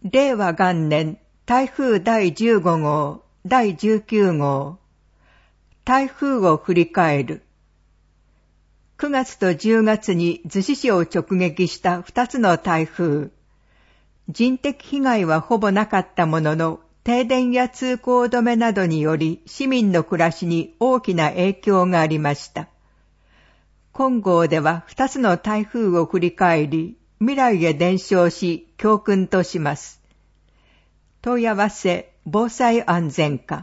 令和元年台風第15号、第19号。台風を振り返る。9月と10月に逗子市を直撃した2つの台風。人的被害はほぼなかったものの、停電や通行止めなどにより市民の暮らしに大きな影響がありました。今号では2つの台風を振り返り、未来へ伝承し教訓とします。問い合わせ防災安全課。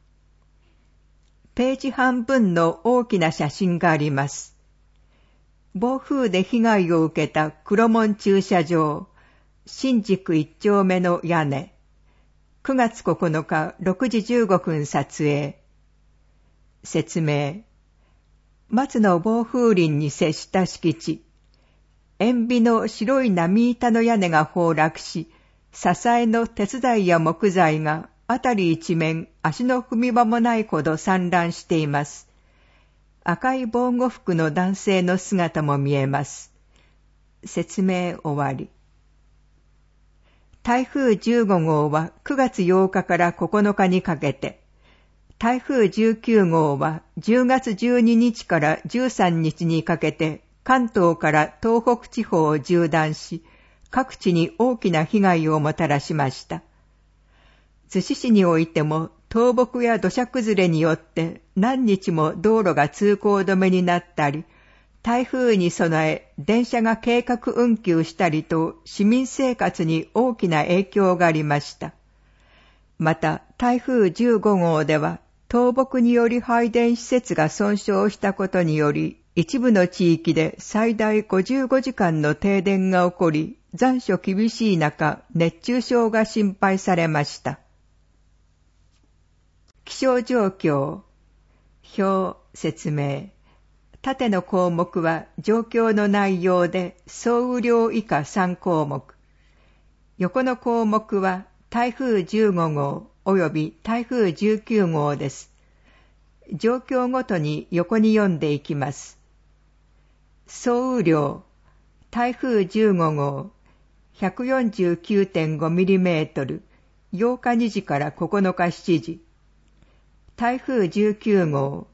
ページ半分の大きな写真があります。暴風で被害を受けた黒門駐車場、新宿1丁目の屋根。9月9日6時15分撮影。説明。松の暴風林に接した敷地。塩ビの白い波板の屋根が崩落し、支えの鉄材や木材が辺り一面足の踏み場もないほど散乱しています。赤い防護服の男性の姿も見えます。説明終わり。台風15号は9月8日から9日にかけて、台風19号は10月12日から13日にかけて関東から東北地方を縦断し、各地に大きな被害をもたらしました。逗子市においても倒木や土砂崩れによって何日も道路が通行止めになったり、台風に備え電車が計画運休したりと市民生活に大きな影響がありました。また台風15号では倒木により配電施設が損傷したことにより一部の地域で最大55時間の停電が起こり、残暑厳しい中熱中症が心配されました。気象状況。表説明。縦の項目は状況の内容で総雨量以下3項目。横の項目は台風15号及び台風19号です。状況ごとに横に読んでいきます。総雨量。台風15号 149.5mm 8日2時から9日7時。台風19号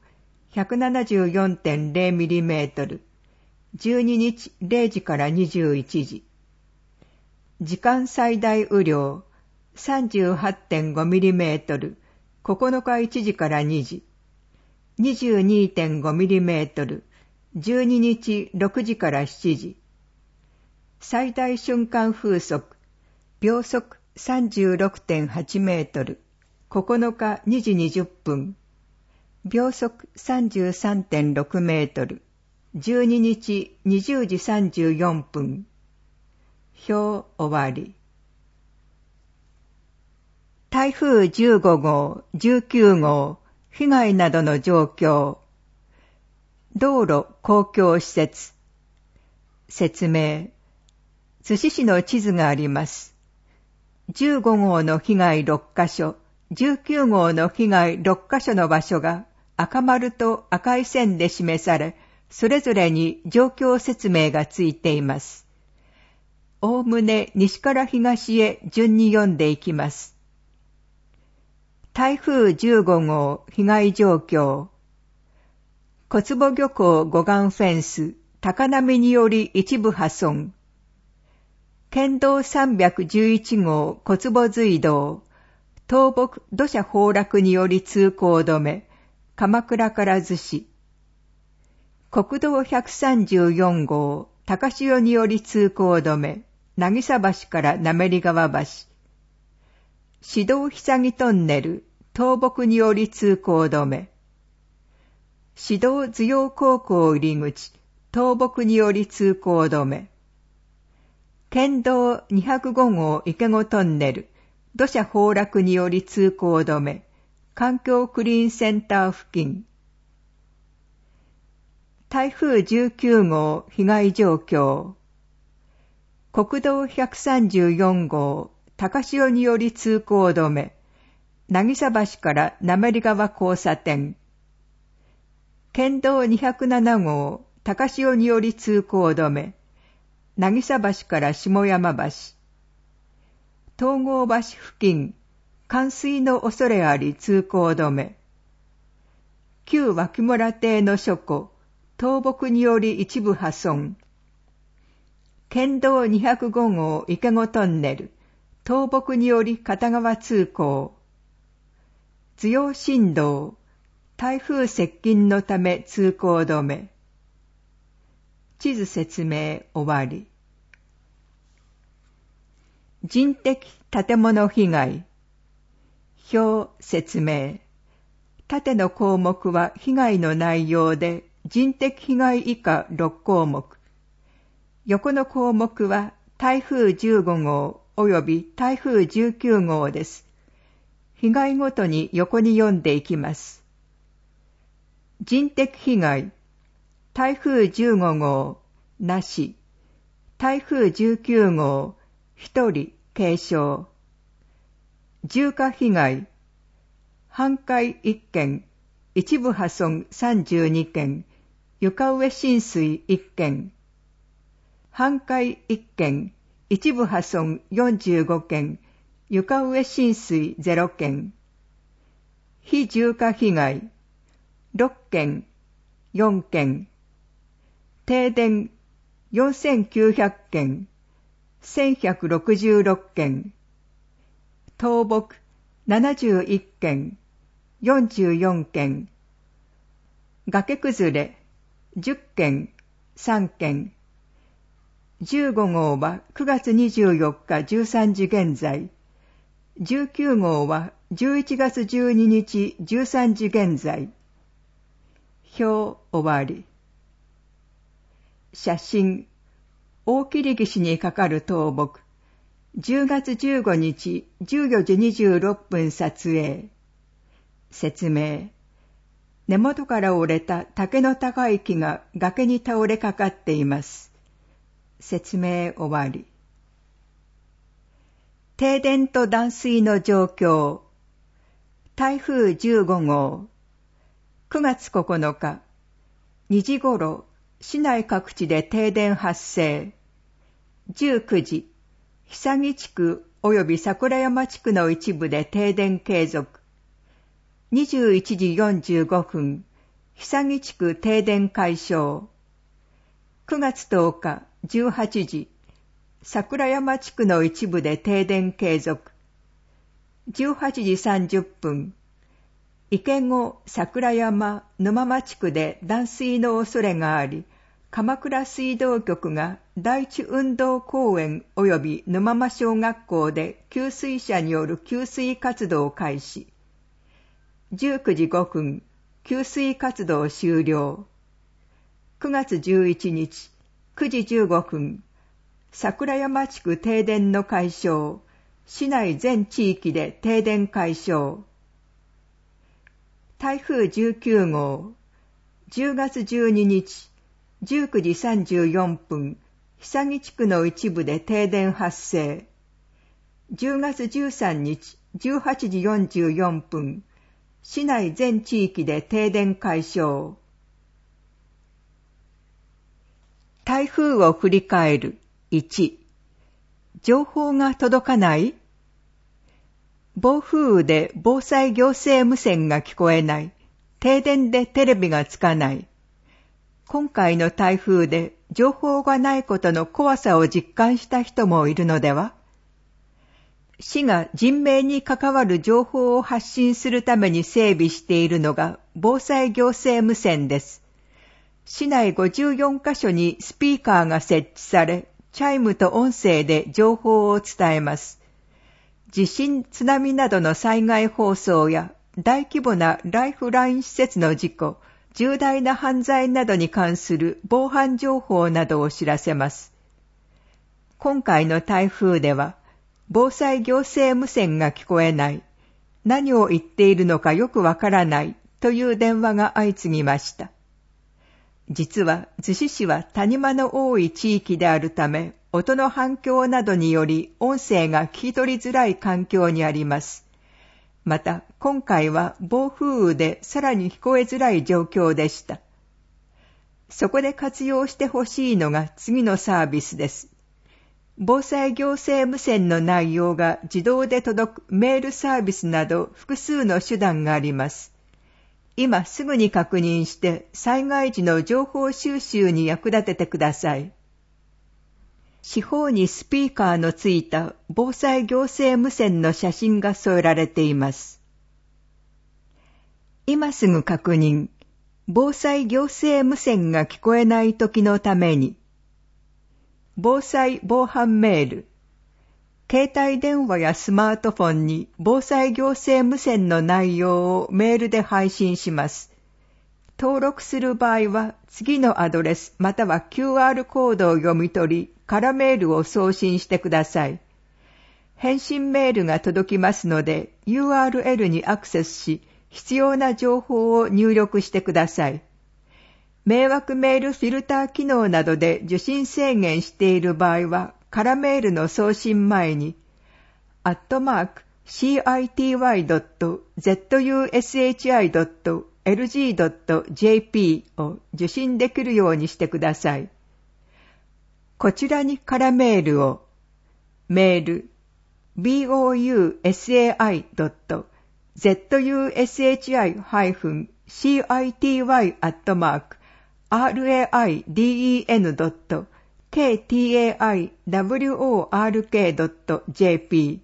174.0mm 12日0時から21時。時間最大雨量 38.5mm 9日1時から2時。22.5mm 12日6時から7時。最大瞬間風速秒速 36.8 メートル9日2時20分。秒速 33.6 メートル12日20時34分。表終わり。台風15号、19号、被害などの状況。道路、公共施設。説明。逗子市の地図があります。15号の被害6カ所、19号の被害6カ所の場所が赤丸と赤い線で示され、それぞれに状況説明がついています。おおむね西から東へ順に読んでいきます。台風15号被害状況。小坪漁港護岸フェンス、高波により一部破損。県道311号小坪隧道、倒木土砂崩落により通行止め、鎌倉から逗子。国道134号高潮により通行止め、渚橋から滑川橋。市道久木トンネル、倒木により通行止め。市道図陽高校入り口、倒木により通行止め。県道205号池子トンネル、土砂崩落により通行止め、環境クリーンセンター付近。台風19号被害状況。国道134号高潮により通行止め、渚橋から滑川交差点。県道207号高潮により通行止め、渚橋から下山橋。 東郷橋付近、冠水の恐れあり通行止め。旧脇村邸の書庫、倒木により一部破損。県道205号池子トンネル、倒木により片側通行。津陽新道、台風接近のため通行止め。地図説明終わり。人的建物被害。表説明。縦の項目は被害の内容で、人的被害以下6項目。横の項目は台風15号及び台風19号です。被害ごとに横に読んでいきます。人的被害。台風15号、なし。台風19号、1人、軽傷。住家被害。半壊1件、一部破損32件、床上浸水1件。半壊1件、一部破損45件、床上浸水0件。非住家被害。6件、4件。停電4900件、1166件。倒木71件、44件。崖崩れ10件、3件。15号は9月24日13時現在。19号は11月12日13時現在。表終わり。写真。大切岸にかかる倒木。10月15日14時26分撮影。説明。根元から折れた竹の高い木が崖に倒れかかっています。説明終わり。停電と断水の状況。台風15号。9月9日、2時ごろ、市内各地で停電発生。19時、久木地区及び桜山地区の一部で停電継続。21時45分、久木地区停電解消。9月10日、18時、桜山地区の一部で停電継続。18時30分、池子、桜山、沼間地区で断水の恐れがあり、鎌倉水道局が第一運動公園及び沼間小学校で給水車による給水活動を開始。19時5分、給水活動終了。9月11日、9時15分、桜山地区停電の解消、市内全地域で停電解消。台風19号、10月12日、19時34分、久木地区の一部で停電発生。10月13日、18時44分、市内全地域で停電解消。台風を振り返る。1、情報が届かない？暴風雨で防災行政無線が聞こえない。停電でテレビがつかない。今回の台風で情報がないことの怖さを実感した人もいるのでは？市が人命に関わる情報を発信するために整備しているのが防災行政無線です。市内54カ所にスピーカーが設置され、チャイムと音声で情報を伝えます。地震、津波などの災害放送や大規模なライフライン施設の事故、重大な犯罪などに関する防犯情報などを知らせます。今回の台風では、防災行政無線が聞こえない、何を言っているのかよくわからないという電話が相次ぎました。実は逗子市は谷間の多い地域であるため、音の反響などにより音声が聞き取りづらい環境にあります。また、今回は暴風雨でさらに聞こえづらい状況でした。そこで活用してほしいのが次のサービスです。 防災行政無線の内容が自動で届くメールサービスなど複数の手段があります。今すぐに確認して災害時の情報収集に役立ててください。四方にスピーカーのついた防災行政無線の写真が添えられています。今すぐ確認、防災行政無線が聞こえないときのために、防災防犯メール、携帯電話やスマートフォンに防災行政無線の内容をメールで配信します。登録する場合は次のアドレスまたは QR コードを読み取り、空メールを送信してください。返信メールが届きますので URL にアクセスし、必要な情報を入力してください。迷惑メールフィルター機能などで受信制限している場合は、空メールの送信前に、@city.zushi.lg.jp を受信できるようにしてください。こちらに空メールを、メール、bousai.city-city-raiden.kaiwork.jp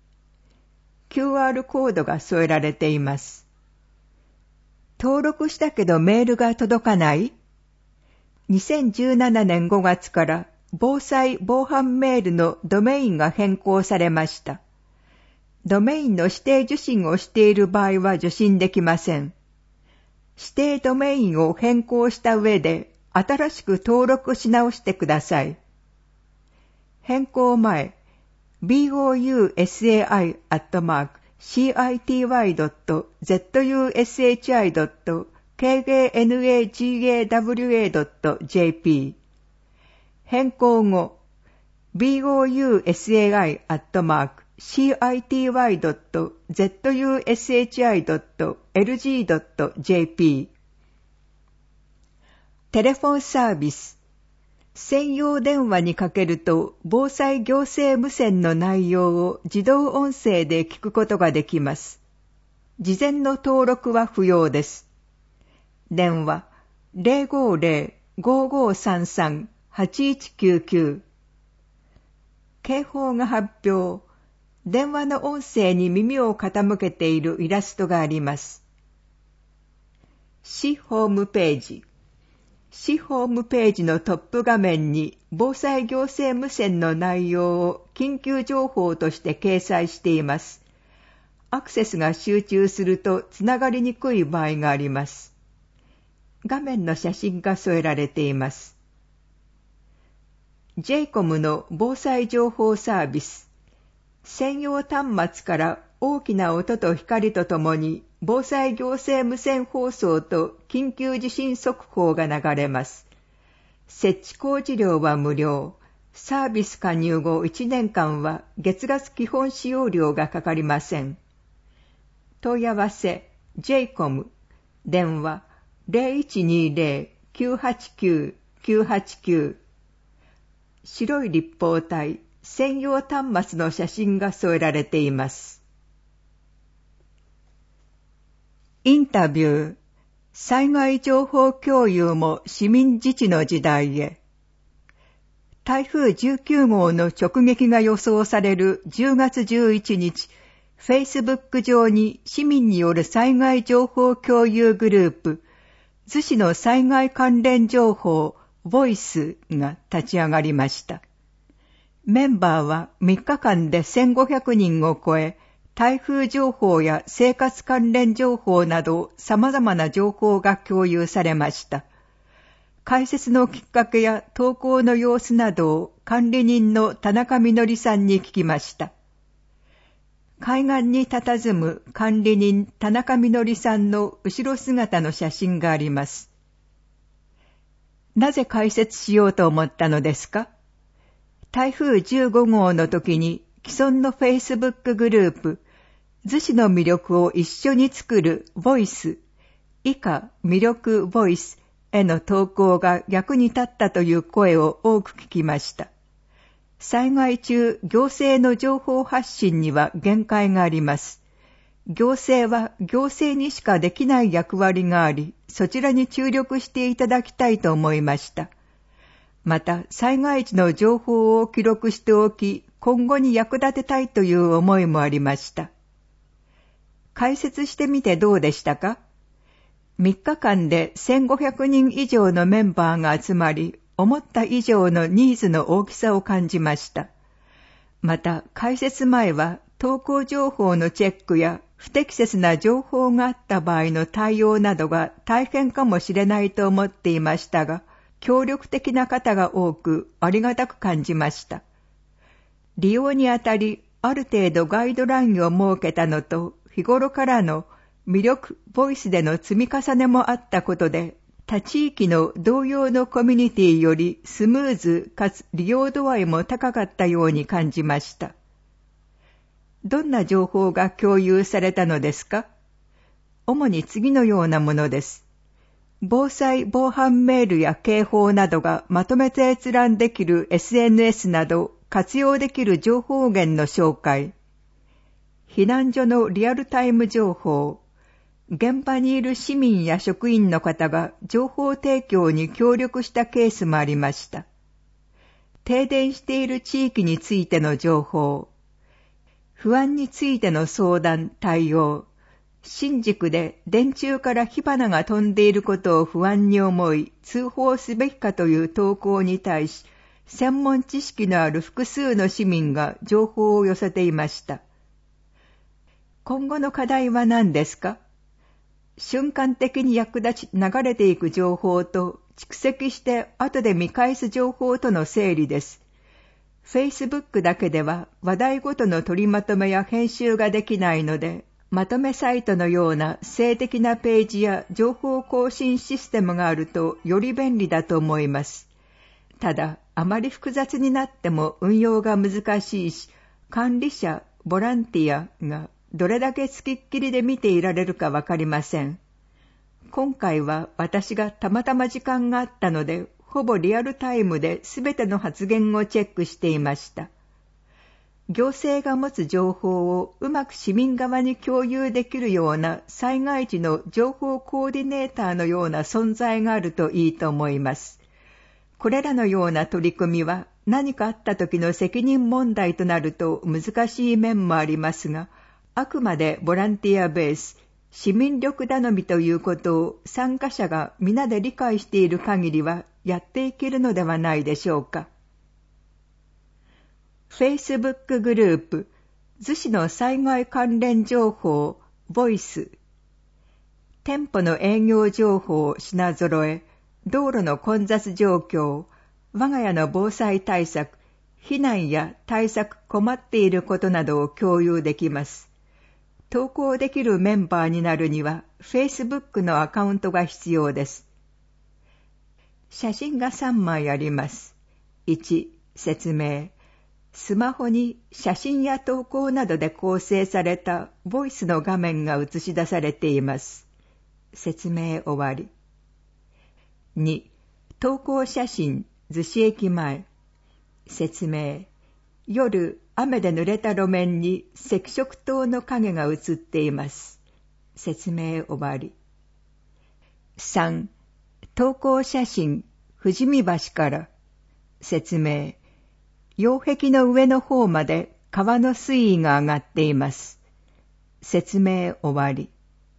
QR コードが添えられています。登録したけどメールが届かない？ 2017 年5月から防災防犯メールのドメインが変更されました。ドメインの指定受信をしている場合は受信できません。指定ドメインを変更した上で新しく登録し直してください。変更前、bousai.city.zushi.kgnagawa.jp 変更後、bousai.city.zushi.lg.jp テレフォンサービス専用電話にかけると防災行政無線の内容を自動音声で聞くことができます。事前の登録は不要です。電話 050-5533-8199 警報が発表。電話の音声に耳を傾けているイラストがあります。市ホームページ。市ホームページのトップ画面に防災行政無線の内容を緊急情報として掲載しています。アクセスが集中するとつながりにくい場合があります。画面の写真が添えられています。JCOM の防災情報サービス。専用端末から大きな音と光とともに防災行政無線放送と緊急地震速報が流れます。設置工事料は無料。サービス加入後1年間は月額基本使用料がかかりません。問い合わせ JCOM 電話 0120-989-989 白い立方体専用端末の写真が添えられています。インタビュー災害情報共有も市民自治の時代へ。台風19号の直撃が予想される10月11日、Facebook 上に市民による災害情報共有グループ、逗子の災害関連情報、ボイスが立ち上がりました。メンバーは3日間で1500人を超え、台風情報や生活関連情報など様々な情報が共有されました。解説のきっかけや投稿の様子などを管理人の田中みのりさんに聞きました。海岸に佇む管理人田中みのりさんの後ろ姿の写真があります。なぜ解説しようと思ったのですか？台風15号の時に既存の Facebook グループ、逗子の魅力を一緒に作るボイス、以下魅力ボイスへの投稿が役に立ったという声を多く聞きました。 災害中、行政の情報発信には限界があります。行政は行政にしかできない役割があり、そちらに注力していただきたいと思いました。また、災害時の情報を記録しておき、今後に役立てたいという思いもありました。解説してみてどうでしたか？3日間で1500人以上のメンバーが集まり、思った以上のニーズの大きさを感じました。また、解説前は投稿情報のチェックや不適切な情報があった場合の対応などが大変かもしれないと思っていましたが、協力的な方が多くありがたく感じました。利用にあたり、ある程度ガイドラインを設けたのと、日頃からの魅力、ボイスでの積み重ねもあったことで、他地域の同様のコミュニティよりスムーズかつ利用度合いも高かったように感じました。どんな情報が共有されたのですか？主に次のようなものです。防災防犯メールや警報などがまとめて閲覧できる SNS など活用できる情報源の紹介。避難所のリアルタイム情報。現場にいる市民や職員の方が情報提供に協力したケースもありました。停電している地域についての情報。不安についての相談、対応。新宿で電柱から火花が飛んでいることを不安に思い、通報すべきかという投稿に対し、専門知識のある複数の市民が情報を寄せていました。今後の課題は何ですか？瞬間的に役立ち流れていく情報と蓄積して後で見返す情報との整理です。Facebook だけでは話題ごとの取りまとめや編集ができないので、まとめサイトのような静的なページや情報更新システムがあるとより便利だと思います。ただ、あまり複雑になっても運用が難しいし、管理者、ボランティアがどれだけ付きっきりで見ていられるかわかりません。今回は私がたまたま時間があったので、ほぼリアルタイムで全ての発言をチェックしていました。行政が持つ情報をうまく市民側に共有できるような災害時の情報コーディネーターのような存在があるといいと思います。これらのような取り組みは何かあった時の責任問題となると難しい面もありますが、あくまでボランティアベース、市民力頼みということを参加者が皆で理解している限りはやっていけるのではないでしょうか。Facebook グループ、逗子の災害関連情報、ボイス。店舗の営業情報、品揃え、道路の混雑状況、我が家の防災対策、避難や対策困っていることなどを共有できます。投稿できるメンバーになるには Facebook のアカウントが必要です。写真が3枚あります。1、説明。スマホに写真や投稿などで構成されたボイスの画面が映し出されています。説明終わり。2、投稿写真、逗子駅前。説明。夜、雨で濡れた路面に赤色灯の影が映っています。説明終わり。3、投稿写真、富士見橋から。説明。擁壁の上の方まで川の水位が上がっています。説明終わり。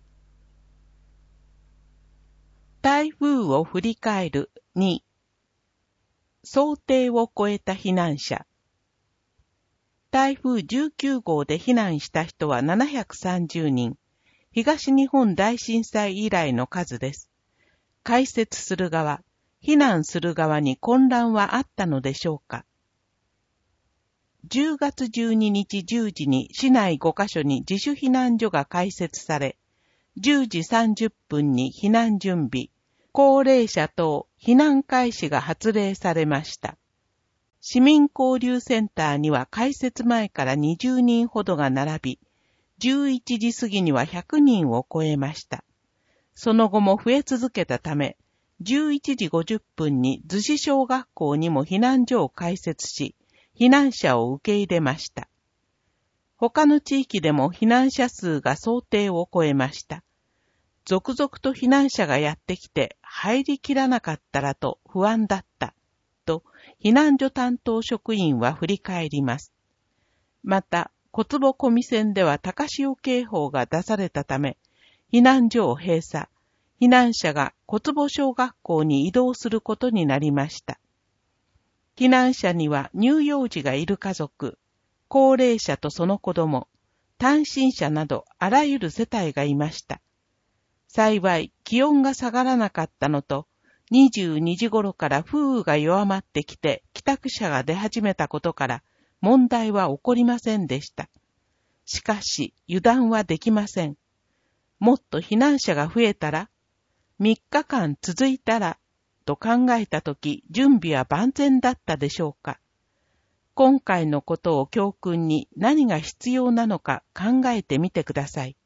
台風を振り返る2、想定を超えた避難者。台風19号で避難した人は730人。東日本大震災以来の数です。解説する側、避難する側に混乱はあったのでしょうか。10月12日10時に市内5カ所に自主避難所が開設され、10時30分に避難準備、高齢者等避難開始が発令されました。市民交流センターには開設前から20人ほどが並び、11時過ぎには100人を超えました。その後も増え続けたため、11時50分に逗子小学校にも避難所を開設し、 避難者を受け入れました。他の地域でも避難者数が想定を超えました。続々と避難者がやってきて入りきらなかったらと不安だった、と避難所担当職員は振り返ります。また、小坪小見線では高潮警報が出されたため、避難所を閉鎖、避難者が小坪小学校に移動することになりました。避難者には乳幼児がいる家族、高齢者とその子供、単身者などあらゆる世帯がいました。幸い気温が下がらなかったのと、22時頃から風雨が弱まってきて帰宅者が出始めたことから問題は起こりませんでした。しかし油断はできません。もっと避難者が増えたら、3日間続いたら、と考えたとき準備は万全だったでしょうか。今回のことを教訓に何が必要なのか考えてみてください。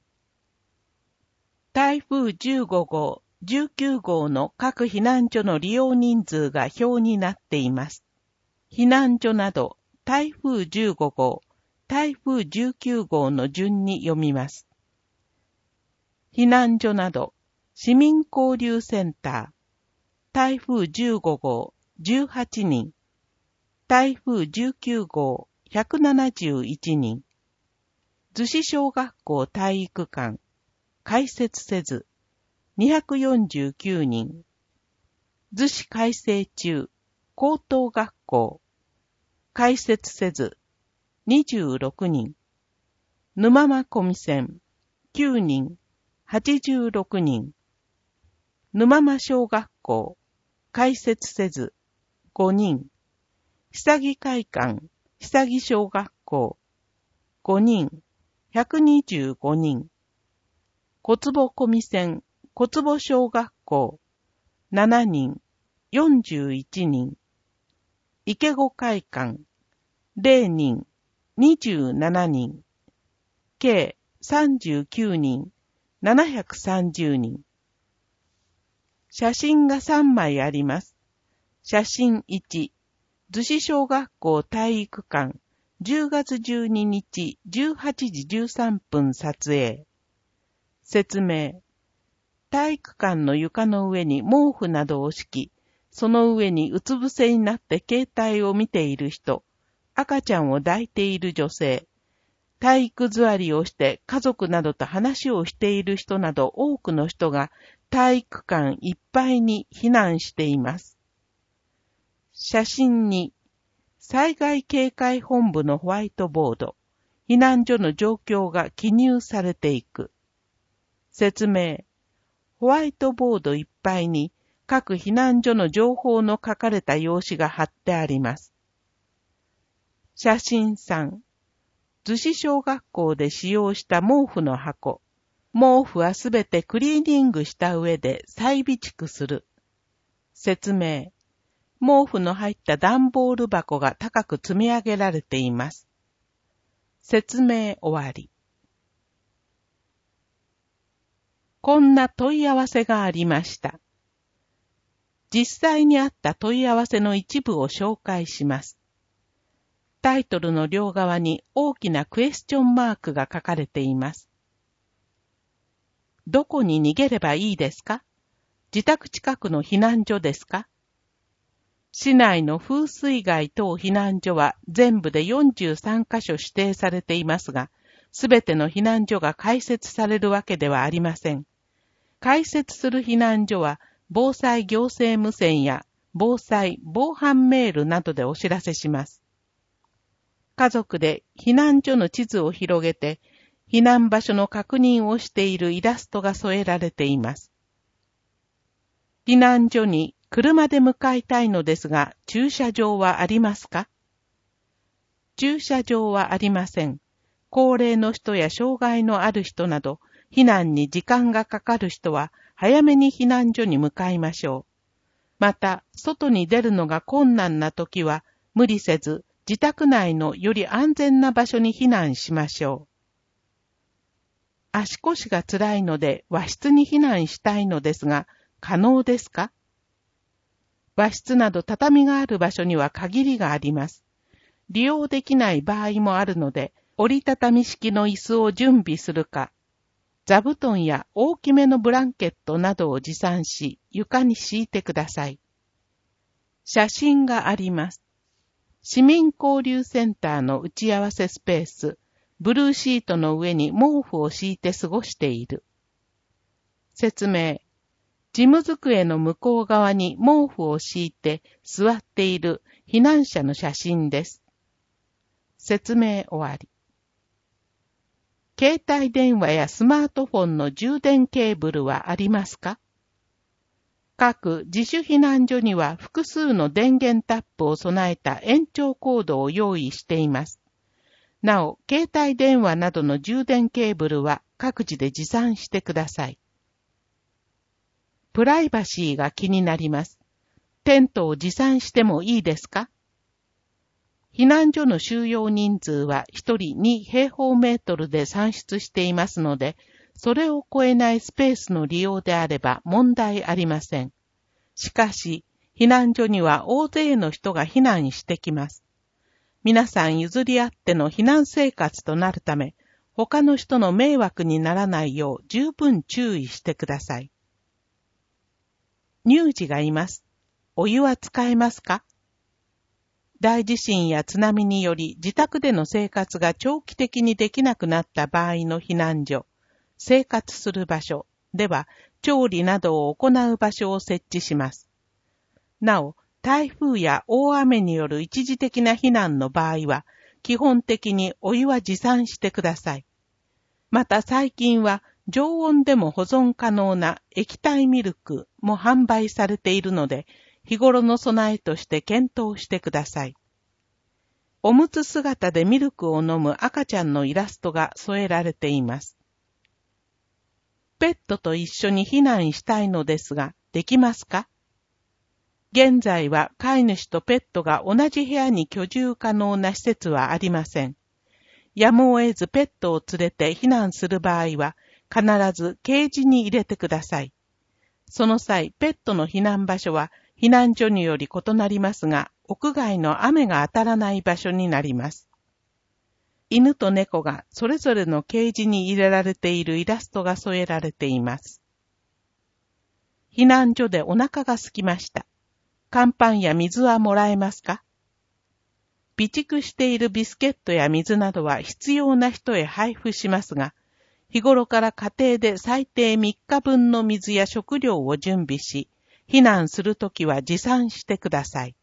台風15号、19号の各避難所の利用人数が表になっています。避難所など台風15号、台風19号の順に読みます。避難所など市民交流センター、台風15号18人、台風19号171人、逗子小学校体育館、開設せず249人、逗子開成中高等学校、開設せず26人、沼間小見線9人、86人、沼間小学校、開設せず5人、久木会館、久木小学校、5人、125人、小坪小見線、小坪小学校、7人、41人、池子会館、0人、27人、計39人、730人。写真が3枚あります。写真1、逗子小学校体育館、10月12日18時13分撮影。説明。体育館の床の上に毛布などを敷き、その上にうつ伏せになって携帯を見ている人、赤ちゃんを抱いている女性、体育座りをして家族などと話をしている人など多くの人が体育館いっぱいに避難しています。写真に、災害警戒本部のホワイトボード、避難所の状況が記入されていく。説明。ホワイトボードいっぱいに各避難所の情報の書かれた用紙が貼ってあります。写真3。逗子小学校で使用した毛布の箱。毛布はすべてクリーニングした上で再備蓄する。説明。毛布の入った段ボール箱が高く積み上げられています。説明終わり。こんな問い合わせがありました。実際にあった問い合わせの一部を紹介します。タイトルの両側に大きなクエスチョンマークが書かれています。どこに逃げればいいですか？自宅近くの避難所ですか？市内の風水害等避難所は全部で43カ所指定されていますが、すべての避難所が開設されるわけではありません。開設する避難所は、防災行政無線や防災防犯メールなどでお知らせします。家族で避難所の地図を広げて、避難場所の確認をしているイラストが添えられています。避難所に車で向かいたいのですが、駐車場はありますか？駐車場はありません。高齢の人や障害のある人など、避難に時間がかかる人は早めに避難所に向かいましょう。また、外に出るのが困難な時は、無理せず自宅内のより安全な場所に避難しましょう。足腰が辛いので和室に避難したいのですが、可能ですか？和室など畳がある場所には限りがあります。 利用できない場合もあるので、折りたたみ式の椅子を準備するか、座布団や大きめのブランケットなどを持参し、床に敷いてください。写真があります。市民交流センターの打ち合わせスペース、ブルーシートの上に毛布を敷いて過ごしている。説明。事務机の向こう側に毛布を敷いて座っている避難者の写真です。説明終わり。携帯電話やスマートフォンの充電ケーブルはありますか？各自主避難所には複数の電源タップを備えた延長コードを用意しています。なお、携帯電話などの充電ケーブルは各自で持参してください。プライバシーが気になります。テントを持参してもいいですか？避難所の収容人数は1人2平方メートルで算出していますので、それを超えないスペースの利用であれば問題ありません。しかし、避難所には大勢の人が避難してきます。皆さん譲り合っての避難生活となるため、他の人の迷惑にならないよう十分注意してください。乳児がいます。お湯は使えますか？大地震や津波により自宅での生活が長期的にできなくなった場合の避難所、生活する場所では調理などを行う場所を設置します。なお、台風や大雨による一時的な避難の場合は、基本的にお湯は持参してください。また最近は常温でも保存可能な液体ミルクも販売されているので、日頃の備えとして検討してください。おむつ姿でミルクを飲む赤ちゃんのイラストが添えられています。ペットと一緒に避難したいのですが、できますか？現在は飼い主とペットが同じ部屋に居住可能な施設はありません。やむを得ずペットを連れて避難する場合は、必ずケージに入れてください。その際、ペットの避難場所は避難所により異なりますが、屋外の雨が当たらない場所になります。犬と猫がそれぞれのケージに入れられているイラストが添えられています。避難所でお腹が空きました。乾パンや水はもらえますか？備蓄しているビスケットや水などは必要な人へ配布しますが、日頃から家庭で最低3日分の水や食料を準備し、避難するときは持参してください。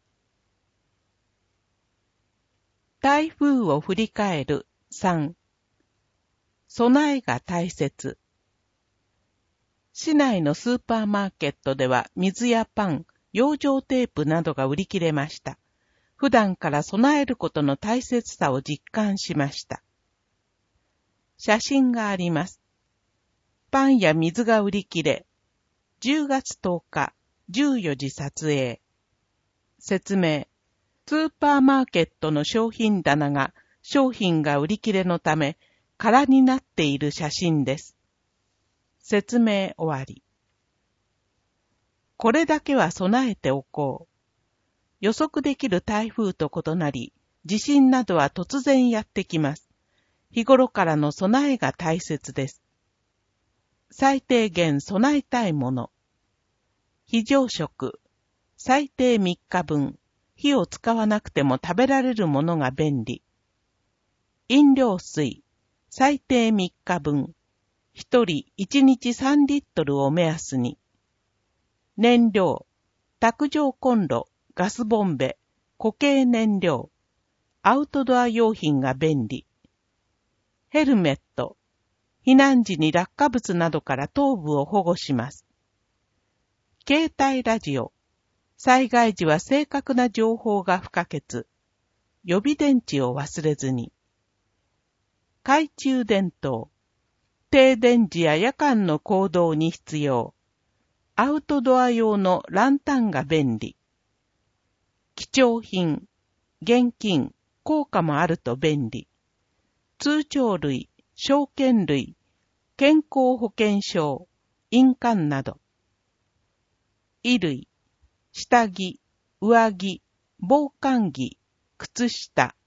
台風を振り返る3。備えが大切。市内のスーパーマーケットでは水やパン、養生テープなどが売り切れました。普段から備えることの大切さを実感しました。写真があります。パンや水が売り切れ。10月10日、14時撮影。説明。スーパーマーケットの商品棚が商品が売り切れのため空になっている写真です。説明終わり。これだけは備えておこう。予測できる台風と異なり、地震などは突然やってきます。日頃からの備えが大切です。最低限備えたいもの。非常食。最低3日分。火を使わなくても食べられるものが便利。飲料水。最低3日分。1人1日3リットルを目安に。燃料。卓上コンロ、ガスボンベ、固形燃料。アウトドア用品が便利。ヘルメット。避難時に落下物などから頭部を保護します。携帯ラジオ。災害時は正確な情報が不可欠。予備電池を忘れずに。懐中電灯。停電時や夜間の行動に必要。アウトドア用のランタンが便利。貴重品。現金、硬貨もあると便利。通帳類、証券類、健康保険証、印鑑など。衣類、下着、上着、防寒着、靴下、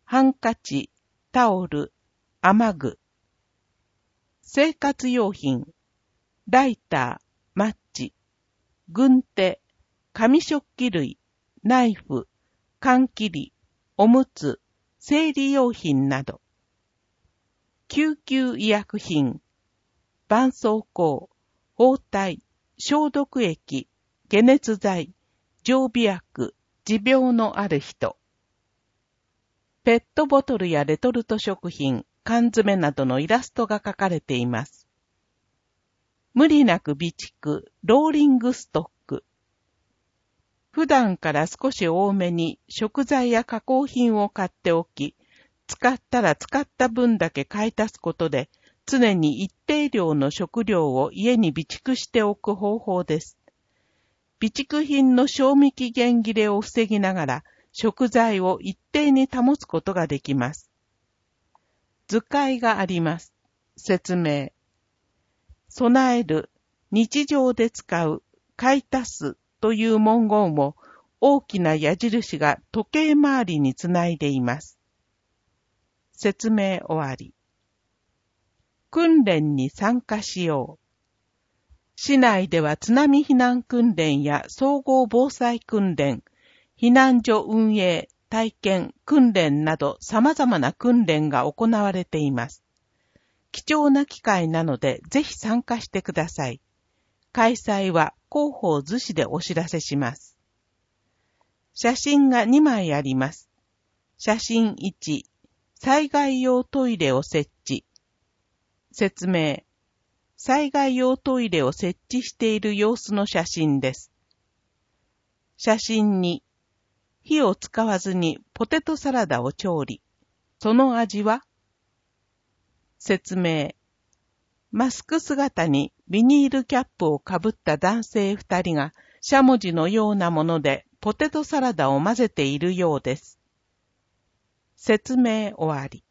ハンカチ、タオル、雨具。生活用品、ライター、マッチ、軍手、紙食器類、ナイフ、缶切り、おむつ、生理用品など。救急医薬品、絆創膏、包帯、消毒液、解熱剤、常備薬、持病のある人。ペットボトルやレトルト食品、缶詰などのイラストが描かれています。無理なく備蓄、ローリングストック。普段から少し多めに食材や加工品を買っておき、使ったら使った分だけ買い足すことで、常に一定量の食料を家に備蓄しておく方法です。備蓄品の賞味期限切れを防ぎながら、食材を一定に保つことができます。図解があります。説明。備える、日常で使う、買い足すという文言を大きな矢印が時計回りにつないでいます。説明終わり。訓練に参加しよう。市内では津波避難訓練や総合防災訓練、避難所運営、体験、訓練など様々な訓練が行われています。貴重な機会なのでぜひ参加してください。開催は広報図紙でお知らせします。写真が2枚あります。写真1、災害用トイレを設置。説明。災害用トイレを設置している様子の写真です。写真2、火を使わずにポテトサラダを調理。その味は？説明。マスク姿にビニールキャップをかぶった男性2人がしゃもじのようなものでポテトサラダを混ぜているようです。説明終わり。